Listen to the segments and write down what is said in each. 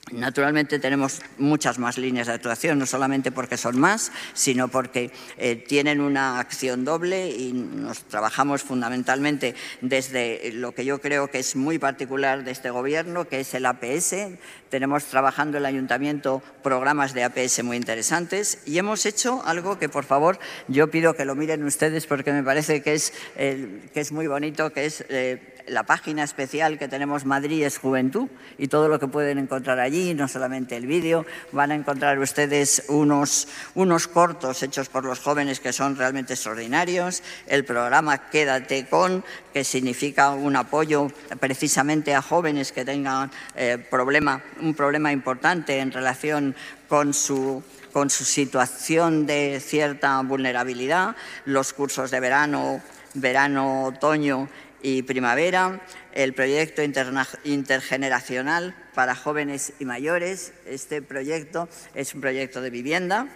Naturalmente tenemos muchas más líneas de actuación, no solamente porque son más, sino porque tienen una acción doble y nos trabajamos fundamentalmente desde lo que yo creo que es muy particular de este Gobierno, que es el APS. Tenemos trabajando en el Ayuntamiento programas de APS muy interesantes y hemos hecho algo que, por favor, yo pido que lo miren ustedes porque me parece que es muy bonito, que es la página especial que tenemos Madrid es Juventud y todo lo que pueden encontrar allí, no solamente el vídeo, van a encontrar ustedes unos cortos hechos por los jóvenes que son realmente extraordinarios, el programa Quédate Con, que significa un apoyo precisamente a jóvenes que tengan un problema importante en relación con su situación de cierta vulnerabilidad, los cursos de verano, otoño y primavera, el proyecto intergeneracional para jóvenes y mayores. Este proyecto es un proyecto de vivienda.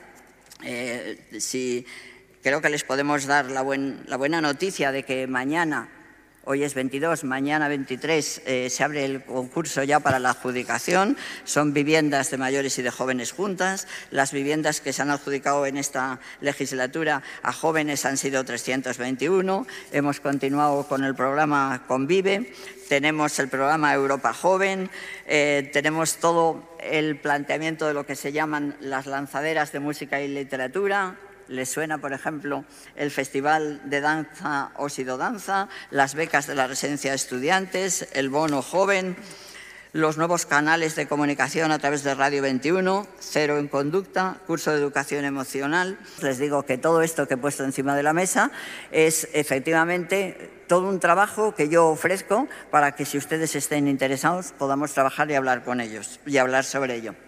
Creo que les podemos dar la buena noticia de que mañana, hoy es 22, mañana 23, se abre el concurso ya para la adjudicación. Son viviendas de mayores y de jóvenes juntas. Las viviendas que se han adjudicado en esta legislatura a jóvenes han sido 321. Hemos continuado con el programa Convive. Tenemos el programa Europa Joven. Tenemos todo el planteamiento de lo que se llaman las lanzaderas de música y literatura. ¿Les suena, por ejemplo, el Festival de Danza Ósido Danza, las becas de la residencia de estudiantes, el bono joven, los nuevos canales de comunicación a través de Radio 21, Cero en Conducta, curso de educación emocional? Les digo que todo esto que he puesto encima de la mesa es efectivamente todo un trabajo que yo ofrezco para que, si ustedes estén interesados, podamos trabajar y hablar con ellos y hablar sobre ello.